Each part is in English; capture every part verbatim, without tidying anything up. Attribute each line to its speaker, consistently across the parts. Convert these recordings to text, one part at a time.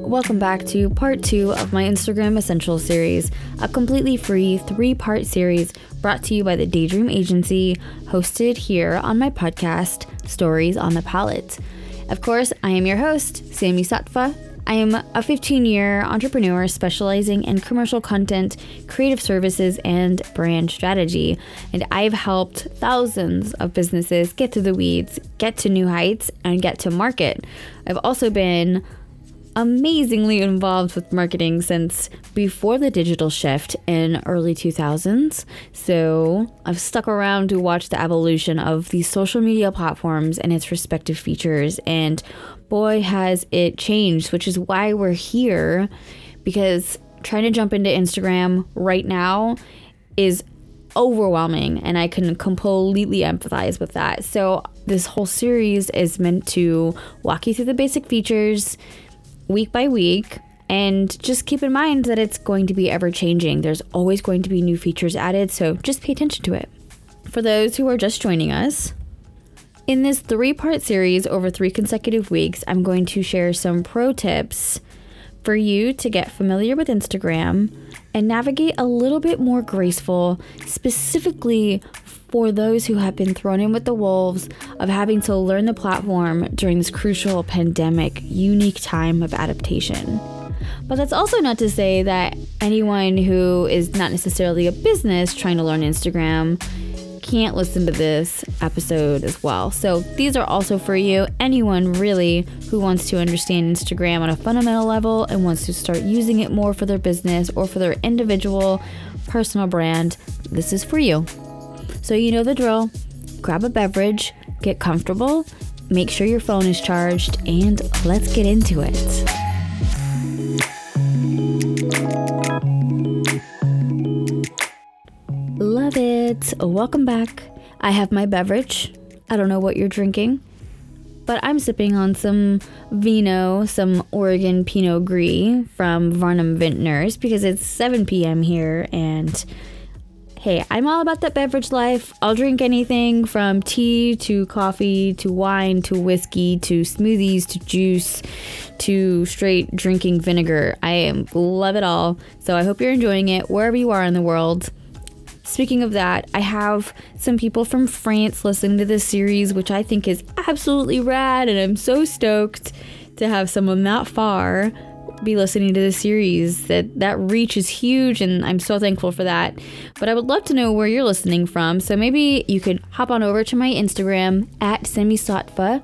Speaker 1: welcome back to part two of my Instagram Essentials series, a completely free three-part series brought to you by the Daydream Agency, hosted here on my podcast, Stories on the Palette. Of course, I am your host, Sammy Satva. I am a fifteen-year entrepreneur specializing in commercial content, creative services, and brand strategy. And I've helped thousands of businesses get through the weeds, get to new heights, and get to market. I've also been amazingly involved with marketing since before the digital shift in early two thousands. So I've stuck around to watch the evolution of these social media platforms and its respective features. And boy, has it changed, which is why we're here, because trying to jump into Instagram right now is overwhelming, and I can completely empathize with that. So this whole series is meant to walk you through the basic features week by week, and just keep in mind that it's going to be ever changing. There's always going to be new features added, so just pay attention to it. For those who are just joining us, in this three-part series over three consecutive weeks, I'm going to share some pro tips for you to get familiar with Instagram and navigate a little bit more graceful, specifically for those who have been thrown in with the wolves of having to learn the platform during this crucial pandemic, unique time of adaptation. But that's also not to say that anyone who is not necessarily a business trying to learn Instagram can't listen to this episode as well. So these are also for you, anyone really who wants to understand Instagram on a fundamental level and wants to start using it more for their business or for their individual personal brand. This is for you. So you know the drill. Grab a beverage, get comfortable, make sure your phone is charged, and let's get into it. Love it. Welcome back. I have my beverage. I don't know what you're drinking, but I'm sipping on some vino, some Oregon Pinot Gris from Varnum Vintners, because it's seven p.m. here, and hey, I'm all about that beverage life. I'll drink anything from tea to coffee to wine to whiskey to smoothies to juice to straight drinking vinegar. I am love it all. So I hope you're enjoying it wherever you are in the world. Speaking of that, I have some people from France listening to this series, which I think is absolutely rad, and I'm so stoked to have someone that far be listening to this series. That that reach is huge, and I'm so thankful for that. But I would love to know where you're listening from, so maybe you could hop on over to my Instagram at Semisatva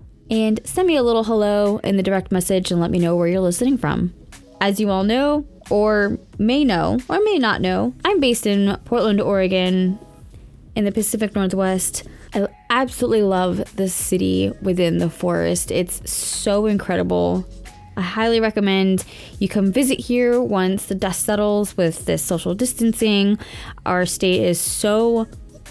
Speaker 1: and send me a little hello in the direct message and let me know where you're listening from. As you all know, or may know, or may not know, I'm based in Portland, Oregon, in the Pacific Northwest. I absolutely love this city within the forest. It's so incredible. I highly recommend you come visit here once the dust settles with this social distancing. Our state is so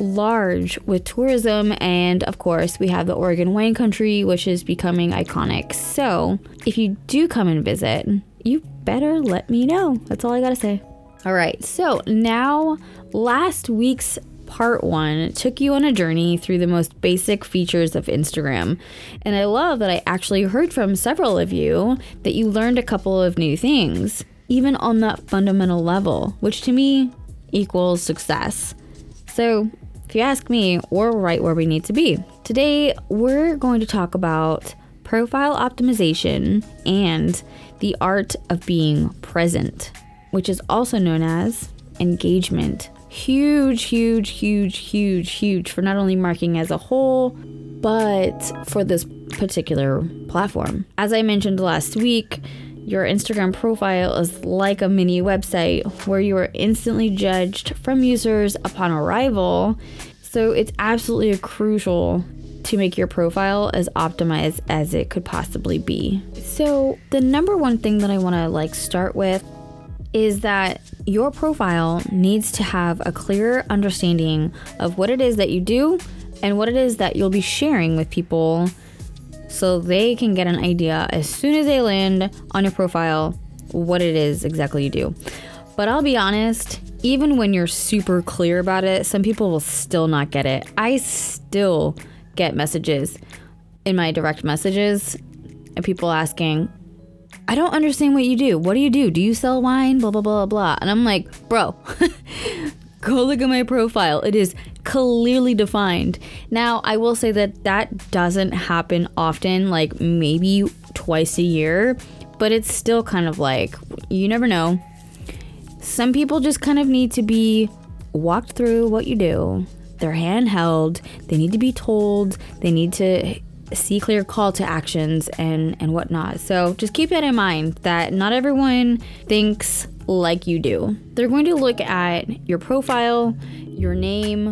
Speaker 1: large with tourism, and of course we have the Oregon wine country, which is becoming iconic. So if you do come and visit, you better let me know. That's all I gotta say. All right, so now last week's part one took you on a journey through the most basic features of Instagram. And I love that I actually heard from several of you that you learned a couple of new things, even on that fundamental level, which to me equals success. So if you ask me, we're right where we need to be. Today, we're going to talk about profile optimization and the art of being present, which is also known as engagement. Huge, huge, huge, huge, huge for not only marketing as a whole, but for this particular platform. As I mentioned last week, your Instagram profile is like a mini website where you are instantly judged from users upon arrival. So it's absolutely crucial to make your profile as optimized as it could possibly be. So the number one thing that I want to like start with is that your profile needs to have a clear understanding of what it is that you do and what it is that you'll be sharing with people, so they can get an idea as soon as they land on your profile what it is exactly you do. But I'll be honest, even when you're super clear about it, some people will still not get it. I still get messages in my direct messages and people asking, I don't understand what you do. What do you do? Do you sell wine? Blah, blah, blah, blah. And I'm like, bro, go look at my profile. It is clearly defined. Now, I will say that that doesn't happen often, like maybe twice a year, but it's still kind of like, you never know. Some people just kind of need to be walked through what you do. They're handheld. They need to be told. They need to see clear call to actions and, and whatnot. So just keep that in mind, that not everyone thinks like you do. They're going to look at your profile, your name,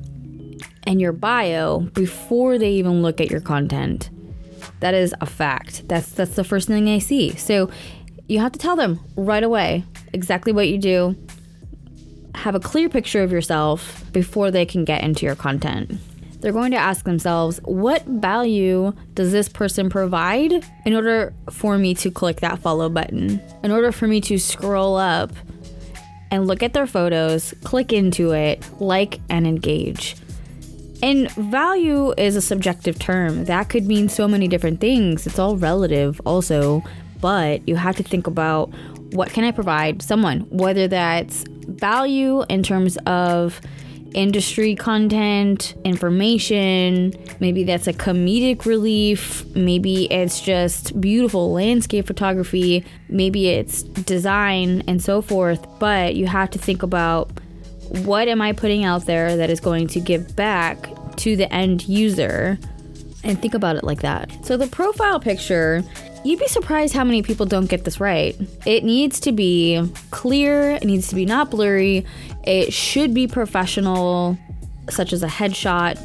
Speaker 1: and your bio before they even look at your content. That is a fact. That's that's the first thing they see. So you have to tell them right away exactly what you do. Have a clear picture of yourself before they can get into your content. They're going to ask themselves, what value does this person provide in order for me to click that follow button? In order for me to scroll up and look at their photos, click into it, like, and engage. And value is a subjective term. That could mean so many different things. It's all relative also, but you have to think about, what can I provide someone? Whether that's value in terms of industry content, information, maybe that's a comedic relief, maybe it's just beautiful landscape photography, maybe it's design and so forth. But you have to think about, what am I putting out there that is going to give back to the end user, and think about it like that. So the profile picture, you'd be surprised how many people don't get this right. It needs to be clear, it needs to be not blurry, it should be professional, such as a headshot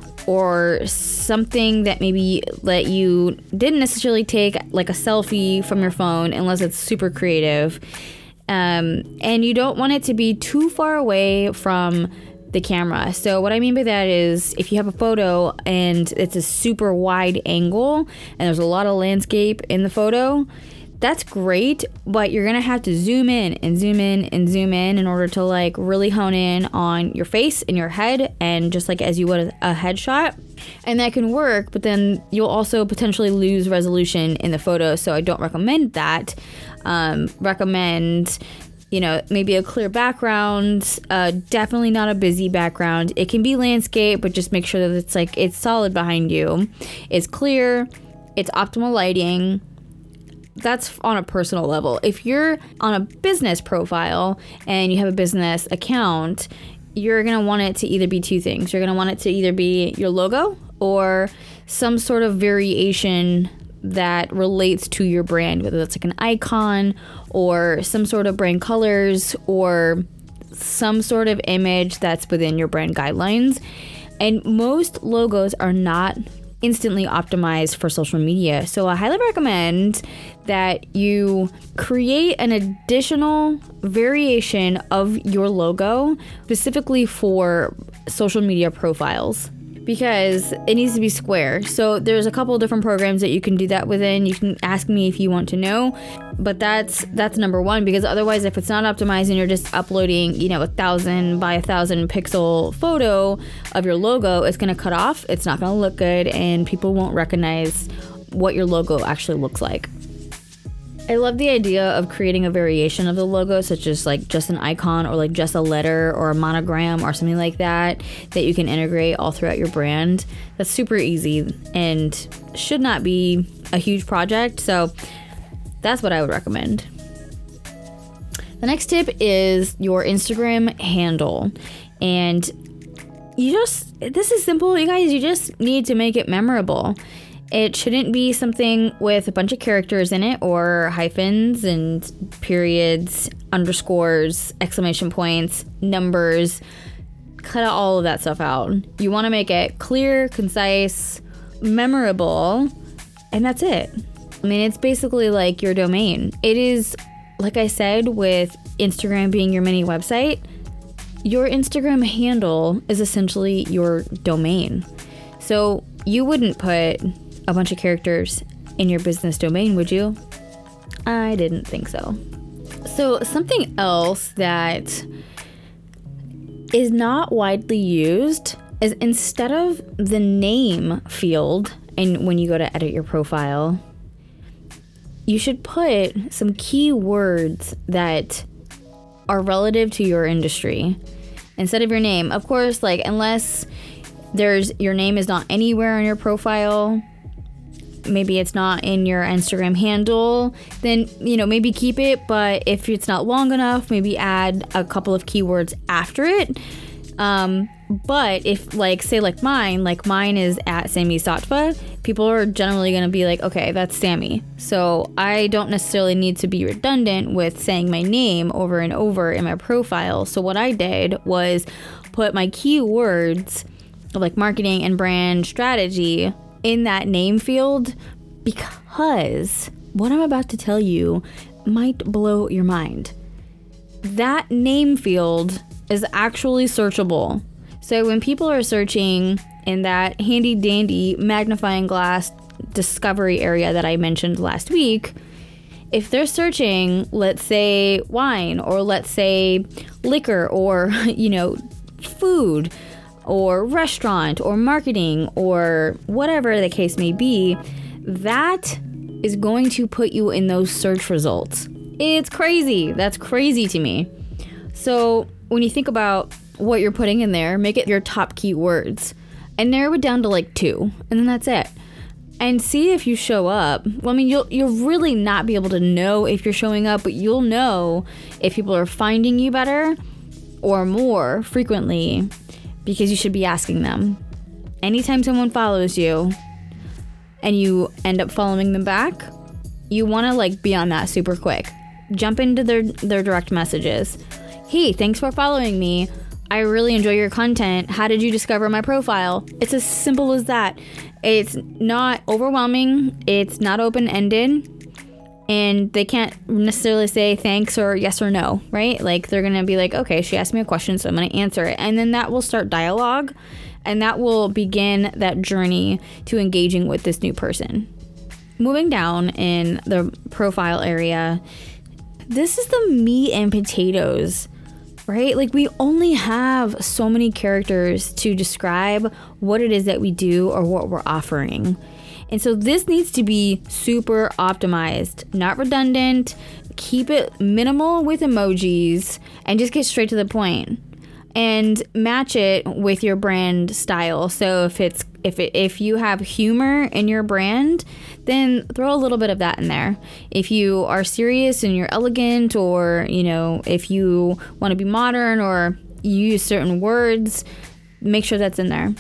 Speaker 1: or something that maybe that you didn't necessarily take, like a selfie from your phone, unless it's super creative. Um, and you don't want it to be too far away from the camera. So what I mean by that is, if you have a photo and it's a super wide angle and there's a lot of landscape in the photo, that's great, but you're gonna have to zoom in and zoom in and zoom in in order to like really hone in on your face and your head, and just like as you would a headshot. And that can work, but then you'll also potentially lose resolution in the photo, so I don't recommend that. Um, recommend, you know, maybe a clear background, uh, definitely not a busy background. It can be landscape, but just make sure that it's like, it's solid behind you. It's clear, it's optimal lighting. That's on a personal level. If you're on a business profile and you have a business account, you're going to want it to either be two things. You're going to want it to either be your logo or some sort of variation that relates to your brand, whether that's like an icon or some sort of brand colors or some sort of image that's within your brand guidelines. And most logos are not instantly optimized for social media. So I highly recommend that you create an additional variation of your logo specifically for social media profiles, because it needs to be square. So there's a couple of different programs that you can do that within. You can ask me if you want to know, but that's that's number one, because otherwise, if it's not optimized and you're just uploading, you know, a thousand by a thousand pixel photo of your logo, it's going to cut off. It's not going to look good, and people won't recognize what your logo actually looks like. I love the idea of creating a variation of the logo, such as like just an icon or like just a letter or a monogram or something like that, that you can integrate all throughout your brand. That's super easy and should not be a huge project. So that's what I would recommend. The next tip is your Instagram handle. And you just, this is simple, you guys, you just need to make it memorable. It shouldn't be something with a bunch of characters in it or hyphens and periods, underscores, exclamation points, numbers. Cut all of that stuff out. You want to make it clear, concise, memorable, and that's it. I mean, it's basically like your domain. It is, like I said, with Instagram being your mini website, your Instagram handle is essentially your domain. So you wouldn't put a bunch of characters in your business domain, would you? I didn't think so. So something else that is not widely used is, instead of the name field, and when you go to edit your profile, you should put some keywords that are relative to your industry instead of your name. Of course, like unless there's your name is not anywhere on your profile, maybe it's not in your Instagram handle, then, you know, maybe keep it. But if it's not long enough, maybe add a couple of keywords after it. Um, but if like, say like mine, like mine is at Sammy Sattva, people are generally going to be like, okay, that's Sammy. So I don't necessarily need to be redundant with saying my name over and over in my profile. So what I did was put my keywords of like marketing and brand strategy in that name field, because what I'm about to tell you might blow your mind. That name field is actually searchable. So when people are searching in that handy dandy magnifying glass discovery area that I mentioned last week, if they're searching, let's say wine, or let's say liquor, or, you know, food, or restaurant, or marketing, or whatever the case may be, that is going to put you in those search results. It's crazy. That's crazy to me. So when you think about what you're putting in there, make it your top keywords and narrow it down to like two, and then that's it. And see if you show up. Well, I mean, you'll you'll really not be able to know if you're showing up, but you'll know if people are finding you better or more frequently, because you should be asking them. Anytime someone follows you and you end up following them back, you want to like be on that super quick. Jump into their their direct messages. Hey, thanks for following me. I really enjoy your content. How did you discover my profile? It's as simple as that. It's not overwhelming. It's not open-ended. And they can't necessarily say thanks or yes or no, right? Like they're going to be like, okay, she asked me a question, so I'm going to answer it. And then that will start dialogue, and that will begin that journey to engaging with this new person. Moving down in the profile area, this is the meat and potatoes, right? Like we only have so many characters to describe what it is that we do or what we're offering. And so this needs to be super optimized, not redundant. Keep it minimal with emojis and just get straight to the point. And match it with your brand style. So if it's if it, if you have humor in your brand, then throw a little bit of that in there. If you are serious and you're elegant, or you know, if you want to be modern or you use certain words, make sure that's in there.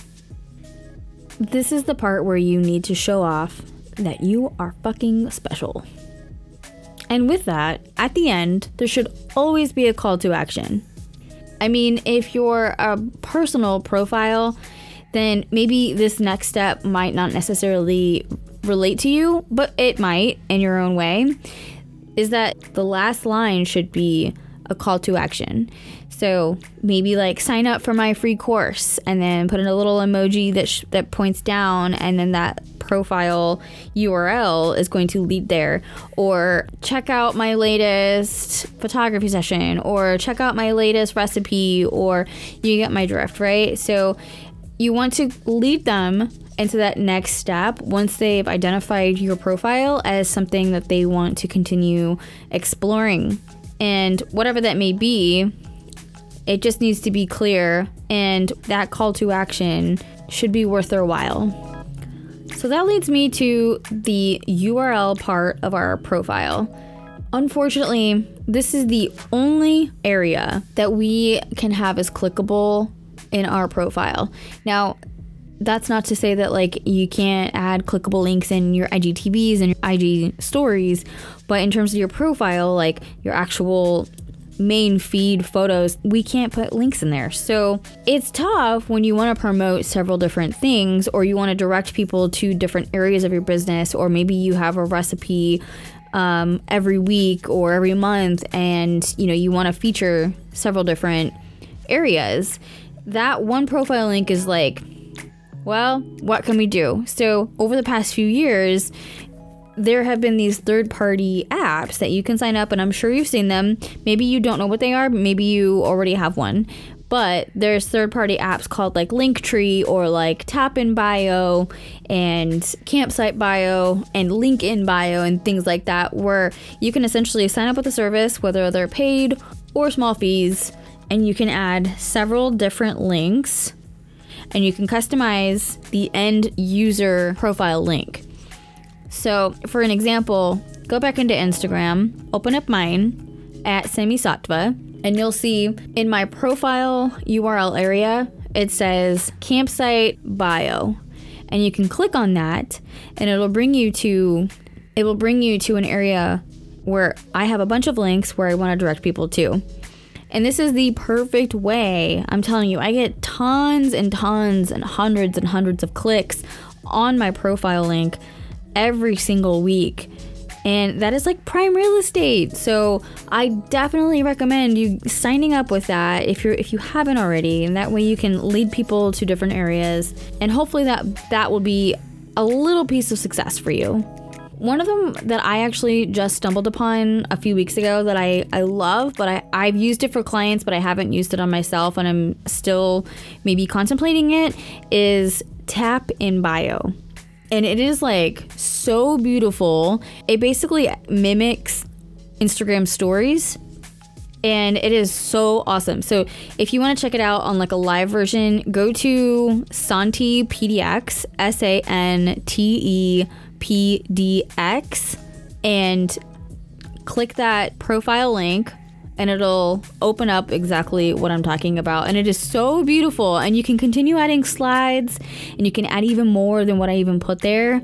Speaker 1: This is the part where you need to show off that you are fucking special. And with that, at the end, there should always be a call to action. I mean, if you're a personal profile, then maybe this next step might not necessarily relate to you, but it might in your own way, is that the last line should be a call to action. So maybe like sign up for my free course, and then put in a little emoji that sh- that points down, and then that profile U R L is going to lead there. Or check out my latest photography session, or check out my latest recipe, or you get my drift, right? So you want to lead them into that next step once they've identified your profile as something that they want to continue exploring. And whatever that may be, it just needs to be clear, and that call to action should be worth their while. So that leads me to the U R L part of our profile. Unfortunately, this is the only area that we can have as clickable in our profile. Now, that's not to say that like you can't add clickable links in your I G T Vs and your I G stories, but in terms of your profile, like your actual main feed photos, we can't put links in there. So it's tough when you want to promote several different things, or you want to direct people to different areas of your business, or maybe you have a recipe um, every week or every month, and you know you want to feature several different areas. That one profile link is like, well, what can we do? So over the past few years, there have been these third-party apps that you can sign up, and I'm sure you've seen them. Maybe you don't know what they are, but maybe you already have one. But there's third-party apps called like Linktree or like Tap in Bio and Campsite Bio and Link in Bio and things like that, where you can essentially sign up with a service, whether they're paid or small fees, and you can add several different links and you can customize the end user profile link. So for an example, go back into Instagram, open up mine at Simi Sattva, and you'll see in my profile U R L area, it says Campsite Bio. And you can click on that and it'll bring you to, it will bring you to an area where I have a bunch of links where I want to direct people to. And this is the perfect way. I'm telling you, I get tons and tons and hundreds and hundreds of clicks on my profile link every single week. And that is like prime real estate. So I definitely recommend you signing up with that if you're if you haven't already. And that way you can lead people to different areas. And hopefully that that will be a little piece of success for you. One of them that I actually just stumbled upon a few weeks ago that I, I love, but I, I've used it for clients, but I haven't used it on myself, and I'm still maybe contemplating it, is Tap in Bio. And it is like so beautiful. It basically mimics Instagram stories, and it is so awesome. So if you want to check it out on like a live version, go to Santi P D X, S A N T E P D X, and click that profile link and it'll open up exactly what I'm talking about. And it is so beautiful, and you can continue adding slides and you can add even more than what I even put there.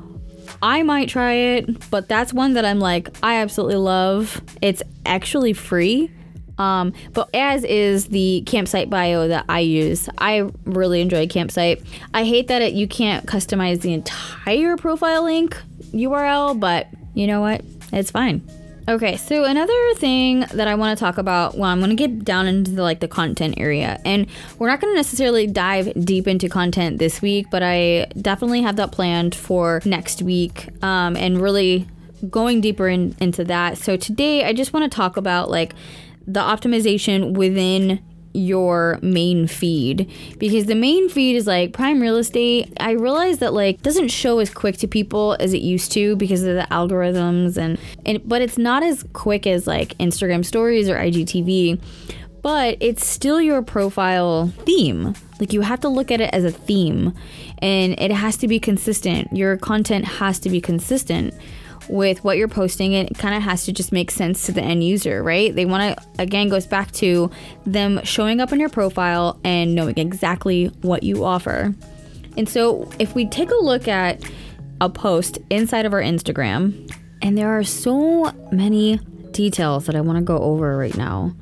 Speaker 1: I might try it, but that's one that I'm like, I absolutely love. It's actually free. Um, but as is the Campsite Bio that I use. I really enjoy Campsite. I hate that it you can't customize the entire profile link U R L, but you know what? It's fine. Okay, so another thing that I want to talk about, well, I'm going to get down into the, like the content area, and we're not going to necessarily dive deep into content this week, but I definitely have that planned for next week, um, and really going deeper in, into that. So today I just want to talk about like the optimization within your main feed, because the main feed is like prime real estate. I realize that like doesn't show as quick to people as it used to because of the algorithms, and, and but it's not as quick as like Instagram stories or I G T V, but it's still your profile theme. Like you have to look at it as a theme, and it has to be consistent. Your content has to be consistent with what you're posting. It kind of has to just make sense to the end user, right? They want to, again, goes back to them showing up on your profile and knowing exactly what you offer. And so if we take a look at a post inside of our Instagram, and there are so many details that I want to go over right now.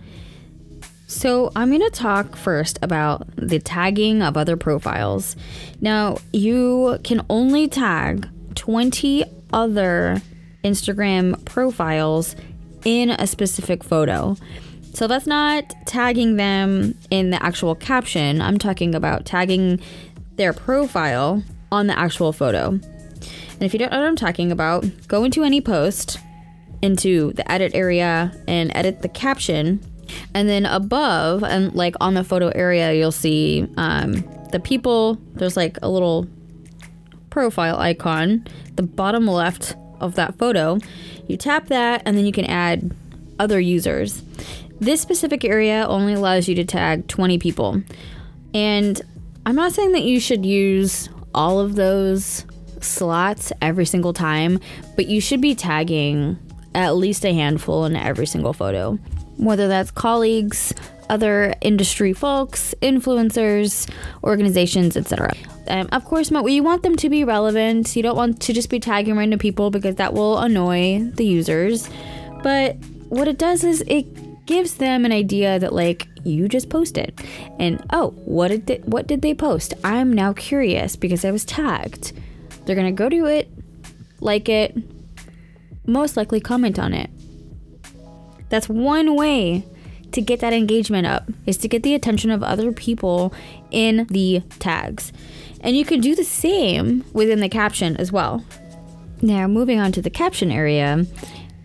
Speaker 1: So I'm going to talk first about the tagging of other profiles. Now, you can only tag twenty other Instagram profiles in a specific photo. So that's not tagging them in the actual caption. I'm talking about tagging their profile on the actual photo. And if you don't know what I'm talking about, go into any post, into the edit area, and edit the caption. And then above, and like on the photo area, you'll see um, the people. There's like a little profile icon, the bottom left of that photo. You tap that, and then you can add other users. This specific area only allows you to tag twenty people. And I'm not saying that you should use all of those slots every single time, but you should be tagging at least a handful in every single photo. Whether that's colleagues, other industry folks, influencers, organizations, et cetera. Um, of course, you want them to be relevant. You don't want to just be tagging random people because that will annoy the users. But what it does is it gives them an idea that like you just posted, and oh, what did they, what did they post? I'm now curious because I was tagged. They're gonna go to it, like it, most likely comment on it. That's one way to get that engagement up, is to get the attention of other people in the tags. And you can do the same within the caption as well. Now, moving on to the caption area,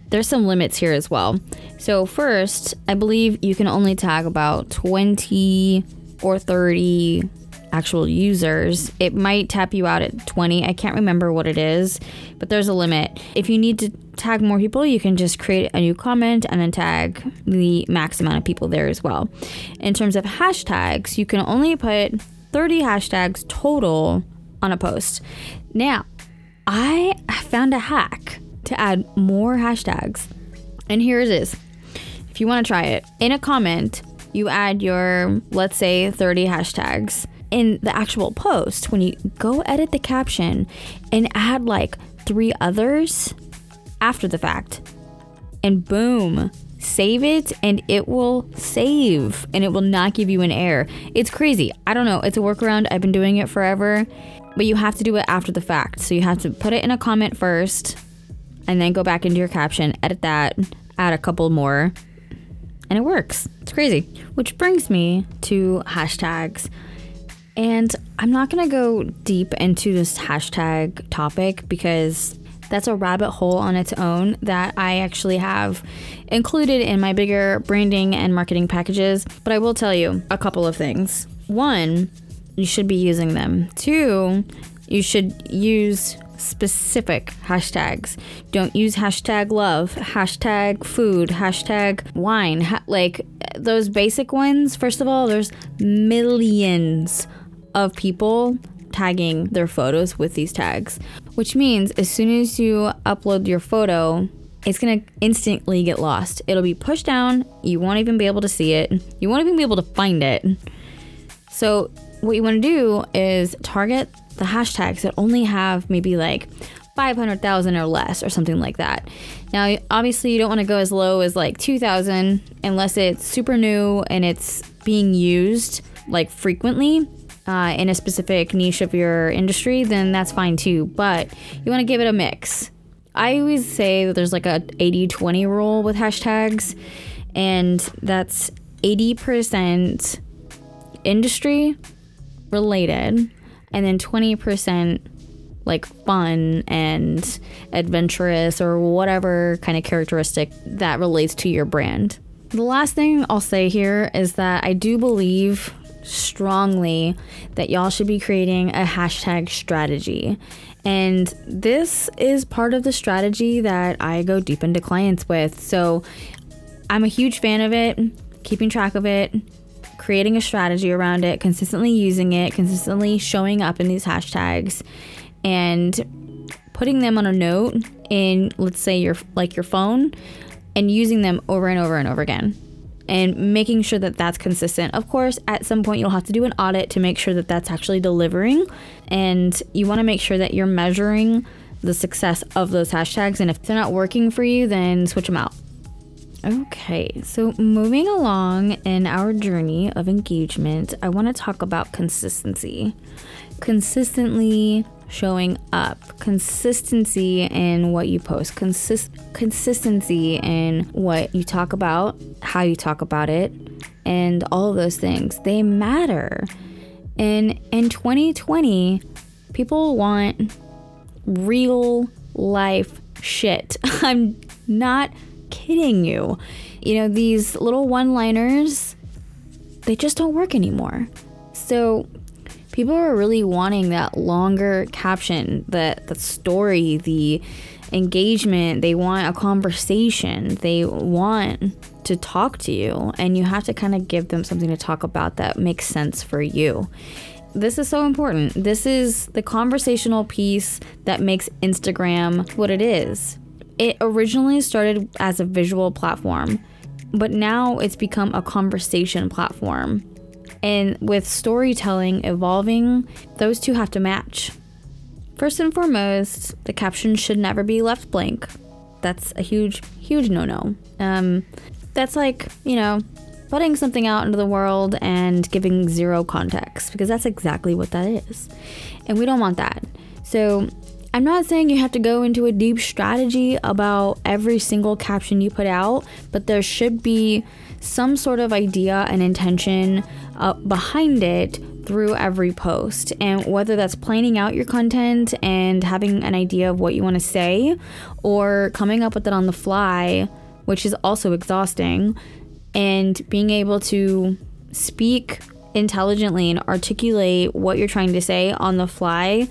Speaker 1: there's some limits here as well. So first, I believe you can only tag about twenty or thirty actual users. It might tap you out at twenty. I can't remember what it is, but there's a limit. If you need to tag more people, you can just create a new comment and then tag the max amount of people there as well. In terms of hashtags, you can only put thirty hashtags total on a post. Now, I found a hack to add more hashtags, and here it is. If you want to try it, in a comment, you add your, let's say, thirty hashtags. In the actual post, when you go edit the caption and add like three others after the fact, and boom, save it, and it will save and it will not give you an error. It's crazy. I don't know. It's a workaround. I've been doing it forever, but you have to do it after the fact. So you have to put it in a comment first and then go back into your caption, edit that, add a couple more, and it works. It's crazy. Which brings me to hashtags. And I'm not going to go deep into this hashtag topic because that's a rabbit hole on its own that I actually have included in my bigger branding and marketing packages. But I will tell you a couple of things. One, you should be using them. Two, you should use specific hashtags. Don't use hashtag love, hashtag food, hashtag wine. Ha- like those basic ones. First of all, there's millions of people tagging their photos with these tags, which means as soon as you upload your photo, it's gonna instantly get lost. It'll be pushed down. You won't even be able to see it. You won't even be able to find it. So what you want to do is target the hashtags that only have maybe like five hundred thousand or less or something like that. Now, obviously you don't want to go as low as like two thousand unless it's super new and it's being used like frequently uh, in a specific niche of your industry, then that's fine too. But you want to give it a mix. I always say that there's like a eighty twenty rule with hashtags, and that's eighty percent industry related and then twenty percent like fun and adventurous or whatever kind of characteristic that relates to your brand. The last thing I'll say here is that I do believe strongly that y'all should be creating a hashtag strategy. And this is part of the strategy that I go deep into clients with. So I'm a huge fan of it, keeping track of it, creating a strategy around it, consistently using it, consistently showing up in these hashtags, and putting them on a note in, let's say, your like your phone, and using them over and over and over again, and making sure that that's consistent. Of course, at some point you'll have to do an audit to make sure that that's actually delivering, and you want to make sure that you're measuring the success of those hashtags, and if they're not working for you, then switch them out. Okay, so moving along in our journey of engagement, I want to talk about consistency. Consistently showing up, consistency in what you post, Consist- consistency in what you talk about, how you talk about it, and all of those things. They matter. And in twenty twenty, people want real life shit. I'm not kidding you. You know, these little one-liners, they just don't work anymore. So people are really wanting that longer caption, that the story, the engagement. They want a conversation. They want to talk to you, and you have to kind of give them something to talk about that makes sense for you. This is so important. This is the conversational piece that makes Instagram what it is. It originally started as a visual platform, but now it's become a conversation platform. And with storytelling evolving, those two have to match. First and foremost, the caption should never be left blank. That's a huge, huge no-no. Um, that's like, you know, putting something out into the world and giving zero context, because that's exactly what that is. And we don't want that. So I'm not saying you have to go into a deep strategy about every single caption you put out, but there should be some sort of idea and intention uh, behind it through every post. And whether that's planning out your content and having an idea of what you want to say, or coming up with it on the fly, which is also exhausting, and being able to speak intelligently and articulate what you're trying to say on the fly.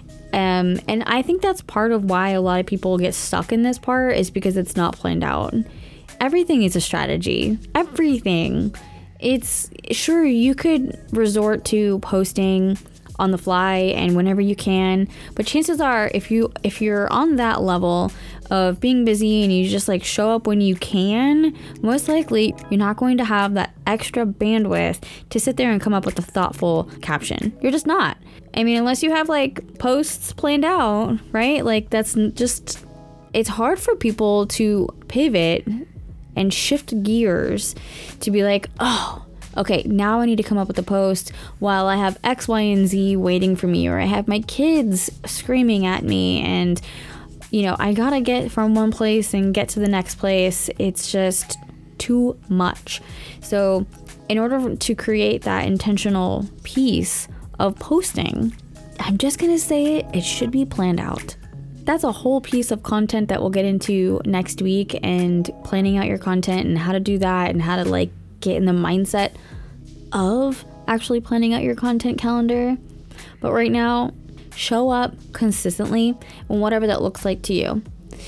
Speaker 1: Um, and I think that's part of why a lot of people get stuck in this part, is because it's not planned out. Everything is a strategy. Everything. It's sure you could resort to posting on the fly and whenever you can, but chances are if you if you're on that level of being busy and you just like show up when you can, most likely you're not going to have that extra bandwidth to sit there and come up with a thoughtful caption. You're just not. I mean, unless you have like posts planned out, right? Like that's just, it's hard for people to pivot and shift gears to be like, oh, okay, now I need to come up with a post while I have X, Y, and Z waiting for me, or I have my kids screaming at me, and, you know, I gotta get from one place and get to the next place. It's just too much. So in order to create that intentional piece of posting, I'm just gonna say it, it should be planned out. That's a whole piece of content that we'll get into next week, and planning out your content and how to do that and how to like get in the mindset of actually planning out your content calendar. But right now, show up consistently and whatever that looks like to you.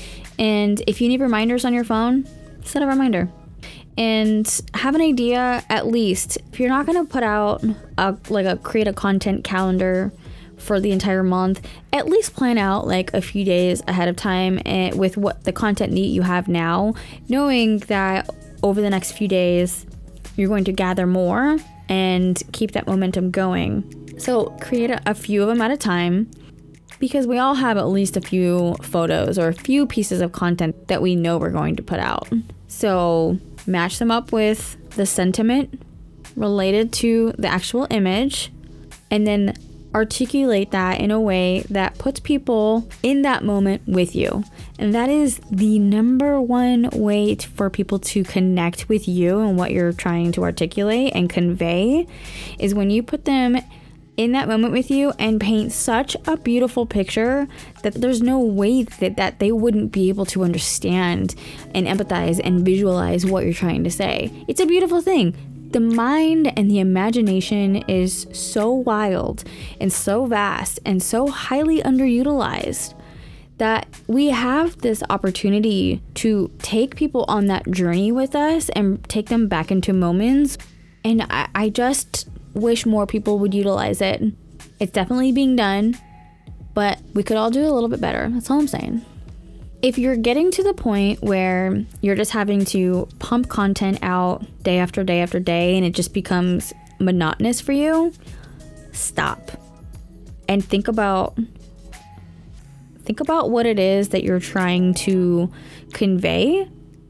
Speaker 1: And if you need reminders on your phone, set a reminder. And have an idea, at least if you're not going to put out a like a create a content calendar for the entire month, at least plan out like a few days ahead of time, and with what the content that you have now, knowing that over the next few days you're going to gather more and keep that momentum going. So create a, a few of them at a time, because we all have at least a few photos or a few pieces of content that we know we're going to put out. So match them up with the sentiment related to the actual image, and then articulate that in a way that puts people in that moment with you. And that is the number one way to, for people to connect with you and what you're trying to articulate and convey, is when you put them in that moment with you and paint such a beautiful picture that there's no way that, that they wouldn't be able to understand and empathize and visualize what you're trying to say. It's a beautiful thing. The mind and the imagination is so wild and so vast and so highly underutilized that we have this opportunity to take people on that journey with us and take them back into moments. And I, I just wish more people would utilize it. It's definitely being done, but we could all do a little bit better. That's all I'm saying. If you're getting to the point where you're just having to pump content out day after day after day and it just becomes monotonous for you, stop and think about think about what it is that you're trying to convey,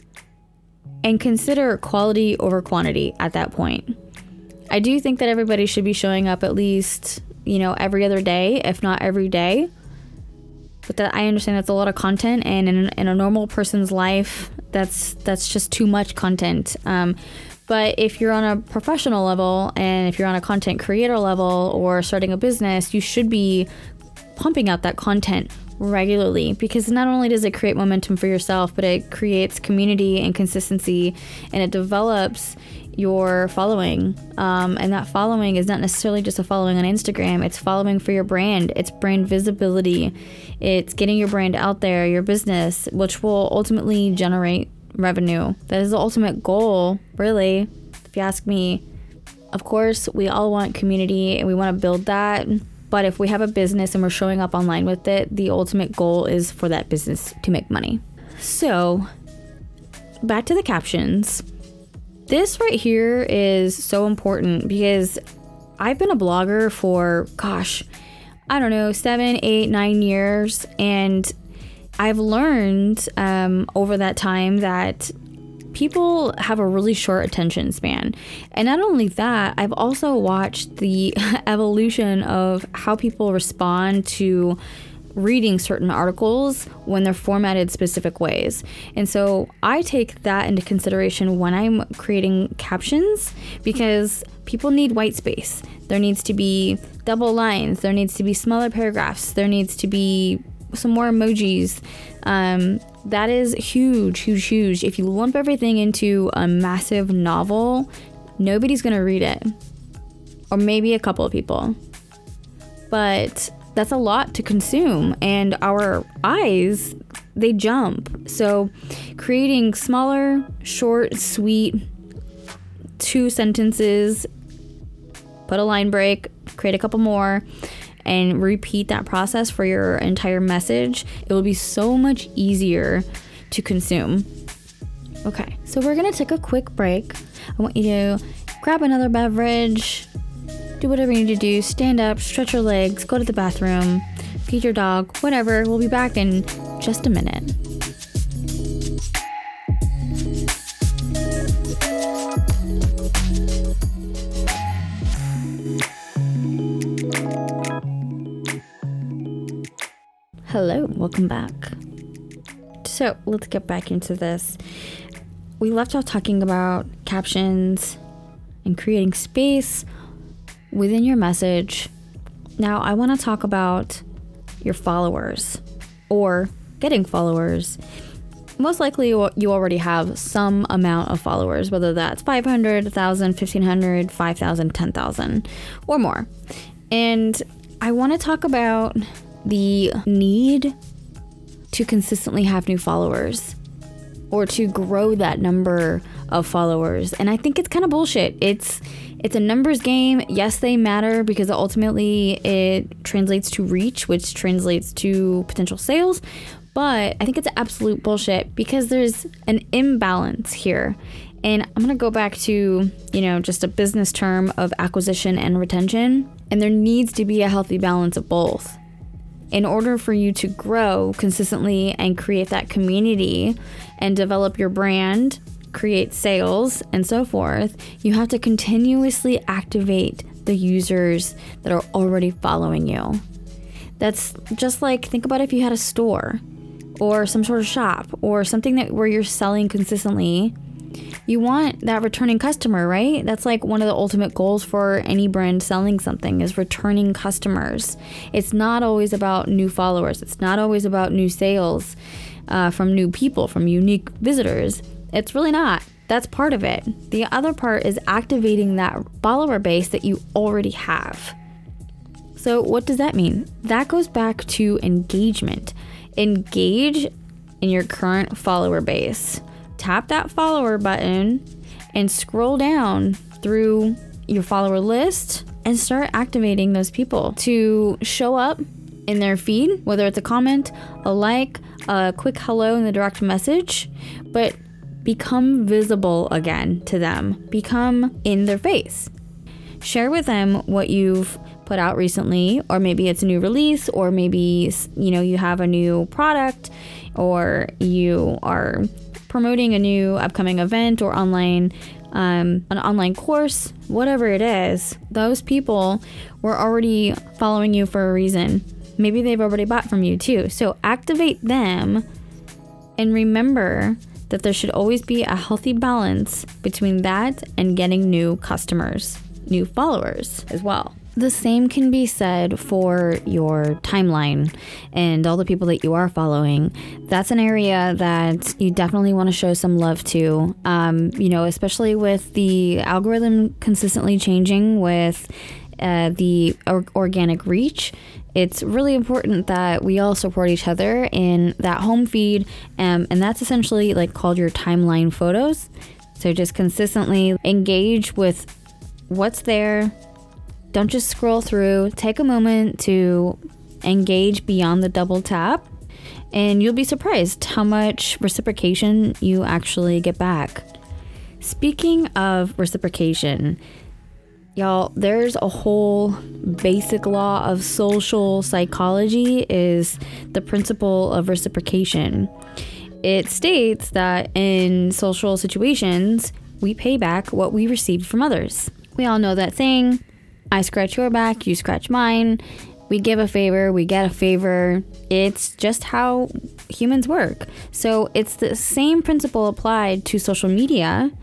Speaker 1: and consider quality over quantity at that point. I do think that everybody should be showing up at least, you know, every other day, if not every day. But that, I understand that's a lot of content, and in, in a normal person's life, that's that's just too much content. Um, but if you're on a professional level, and if you're on a content creator level or starting a business, you should be pumping out that content regularly, because not only does it create momentum for yourself, but it creates community and consistency, and it develops your following. Um, and that following is not necessarily just a following on Instagram. It's following for your brand. It's brand visibility. It's getting your brand out there, your business, which will ultimately generate revenue. That is the ultimate goal, really, if you ask me. Of course, we all want community and we want to build that. But if we have a business and we're showing up online with it, the ultimate goal is for that business to make money. So back to the captions. This right here is so important, because I've been a blogger for, gosh, I don't know, seven, eight, nine years. And I've learned um, over that time that people have a really short attention span. And not only that, I've also watched the evolution of how people respond to reading certain articles when they're formatted specific ways. And so I take that into consideration when I'm creating captions, because people need white space. There needs to be double lines. There needs to be smaller paragraphs. There needs to be some more emojis. Um, that is huge, huge, huge. If you lump everything into a massive novel, nobody's going to read it. Or maybe a couple of people. But that's a lot to consume, and our eyes, they jump. So creating smaller, short, sweet, two sentences, put a line break, create a couple more, and repeat that process for your entire message. It will be so much easier to consume. Okay, so we're gonna take a quick break. I want you to grab another beverage, do whatever you need to do, stand up, stretch your legs, go to the bathroom, feed your dog, whatever. We'll be back in just a minute. Hello, welcome back. So let's get back into this. We left off talking about captions and creating space within your message. Now I want to talk about your followers or getting followers. Most likely you already have some amount of followers, whether that's five hundred, one thousand, fifteen hundred, five thousand, ten thousand, or more. And I want to talk about the need to consistently have new followers or to grow that number of followers. And I think it's kind of bullshit. It's It's a numbers game. Yes, they matter because ultimately it translates to reach, which translates to potential sales. But I think it's absolute bullshit because there's an imbalance here. And I'm going to go back to, you know, just a business term of acquisition and retention. And there needs to be a healthy balance of both. In order for you to grow consistently and create that community and develop your brand, create sales, and so forth, you have to continuously activate the users that are already following you. That's just like, think about if you had a store or some sort of shop or something that where you're selling consistently. You want that returning customer, right? That's like one of the ultimate goals for any brand selling something is returning customers. It's not always about new followers. It's not always about new sales uh, from new people, from unique visitors. It's really not. That's part of it. The other part is activating that follower base that you already have. So what does that mean? That goes back to engagement. Engage in your current follower base. Tap that follower button and scroll down through your follower list and start activating those people to show up in their feed, whether it's a comment, a like, a quick hello in the direct message, but become visible again to them. Become in their face. Share with them what you've put out recently, or maybe it's a new release, or maybe, you know, you have a new product, or you are promoting a new upcoming event or online um, an online course, whatever it is. Those people were already following you for a reason. Maybe they've already bought from you too. So activate them and remember that there should always be a healthy balance between that and getting new customers, new followers as well. The same can be said for your timeline and all the people that you are following. That's an area that you definitely want to show some love to, um, you know, especially with the algorithm consistently changing with uh, the or- organic reach. It's really important that we all support each other in that home feed, um, and that's essentially like called your timeline photos. So just consistently engage with what's there. Don't just scroll through. Take a moment to engage beyond the double tap, and you'll be surprised how much reciprocation you actually get back. Speaking of reciprocation, y'all, there's a whole basic law of social psychology is the principle of reciprocation. It states that in social situations, we pay back what we received from others. We all know that saying, I scratch your back, you scratch mine. We give a favor, we get a favor. It's just how humans work. So it's the same principle applied to social media.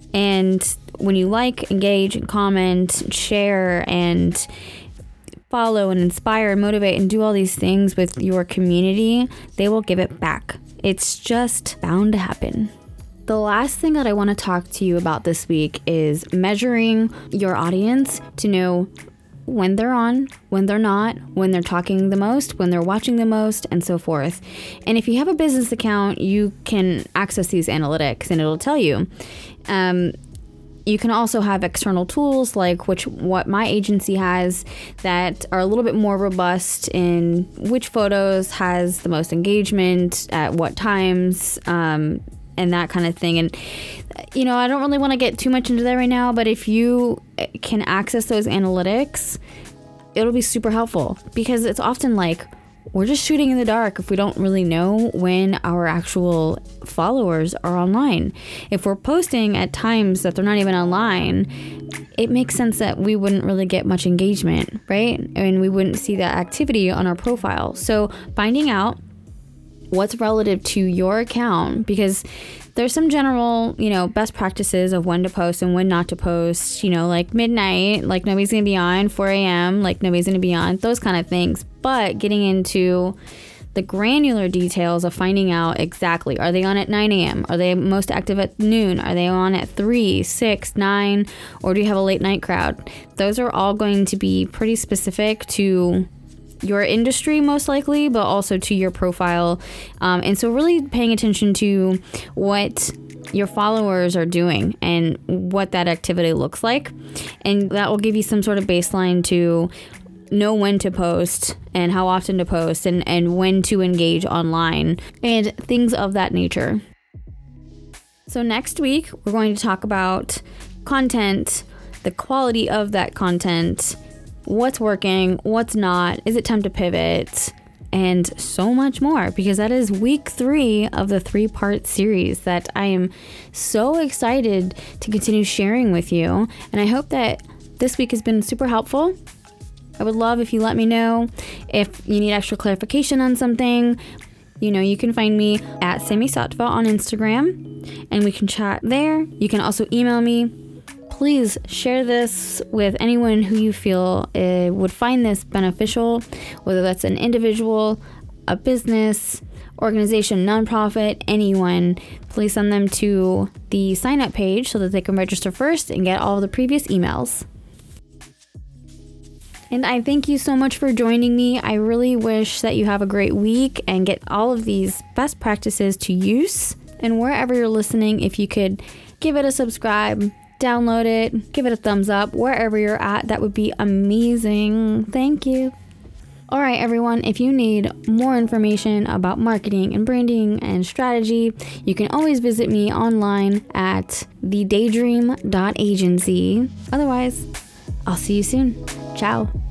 Speaker 1: And when you like, engage, and comment, share, and follow and inspire and motivate and do all these things with your community, they will give it back. It's just bound to happen. The last thing that I want to talk to you about this week is measuring your audience to know when they're on, when they're not, when they're talking the most, when they're watching the most, and so forth. And if you have a business account, you can access these analytics and it'll tell you. Um, you can also have external tools like which what my agency has that are a little bit more robust in which photos has the most engagement, at what times, um, and that kind of thing. And, you know, I don't really want to get too much into that right now, but if you can access those analytics, it'll be super helpful, because it's often like we're just shooting in the dark if we don't really know when our actual followers are online. If we're posting at times that they're not even online, it makes sense that we wouldn't really get much engagement, right? And we wouldn't see that activity on our profile. So finding out what's relative to your account, because there's some general, you know, best practices of when to post and when not to post, you know, like midnight, like nobody's going to be on, four a.m., like nobody's going to be on, those kind of things. But getting into the granular details of finding out exactly, are they on at nine a.m.? Are they most active at noon? Are they on at three, six, nine, or do you have a late night crowd? Those are all going to be pretty specific to your industry, most likely, but also to your profile. Um, and so really paying attention to what your followers are doing and what that activity looks like. And that will give you some sort of baseline to know when to post and how often to post and, and when to engage online and things of that nature. So next week, we're going to talk about content, the quality of that content, what's working, what's not, is it time to pivot, and so much more, because that is week three of the three-part series that I am so excited to continue sharing with you. And I hope that this week has been super helpful. I would love if you let me know if you need extra clarification on something. You know, you can find me at Sami Sattva on Instagram, and we can chat there. You can also email me. Please share this with anyone who you feel uh, would find this beneficial, whether that's an individual, a business, organization, nonprofit, anyone. Please send them to the sign up page so that they can register first and get all the previous emails. And I thank you so much for joining me. I really wish that you have a great week and get all of these best practices to use. And wherever you're listening, if you could give it a subscribe, download it, give it a thumbs up, wherever you're at, that would be amazing. Thank you. All right, everyone, if you need more information about marketing and branding and strategy, you can always visit me online at the daydream dot agency. Otherwise, I'll see you soon. Ciao.